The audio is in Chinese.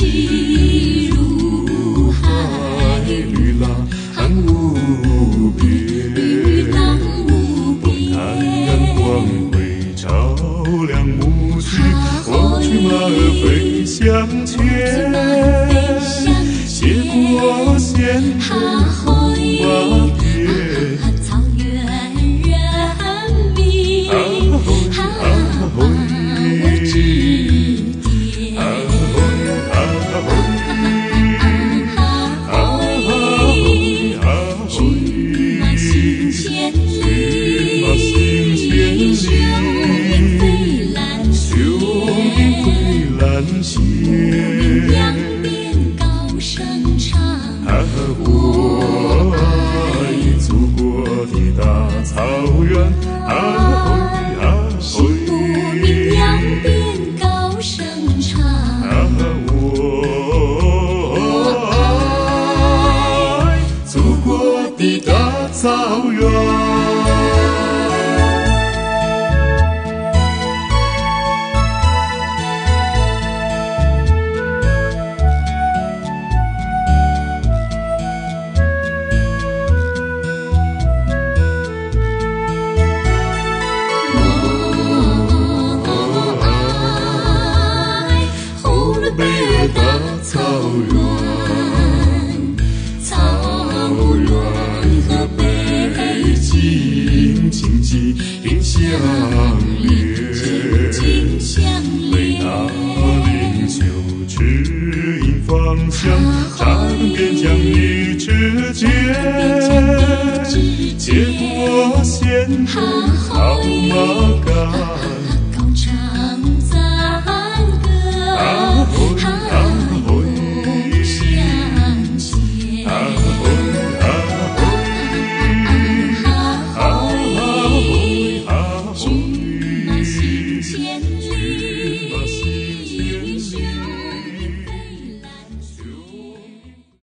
去如海， 绿浪无边， 绿浪无边。 太阳光辉照亮牧区，我去马儿飞向前，越过线头瓦片。 草原人民，我指点。骏马行千里，雄鹰飞蓝天，两边高声唱。 我爱祖国的大草原， 行不明两边高声唱。 我爱祖国的大草原。贝尔大草原， 草原和北京紧紧相连， 为那领袖指引方向，扎根边疆一支箭，结果线头好马杆。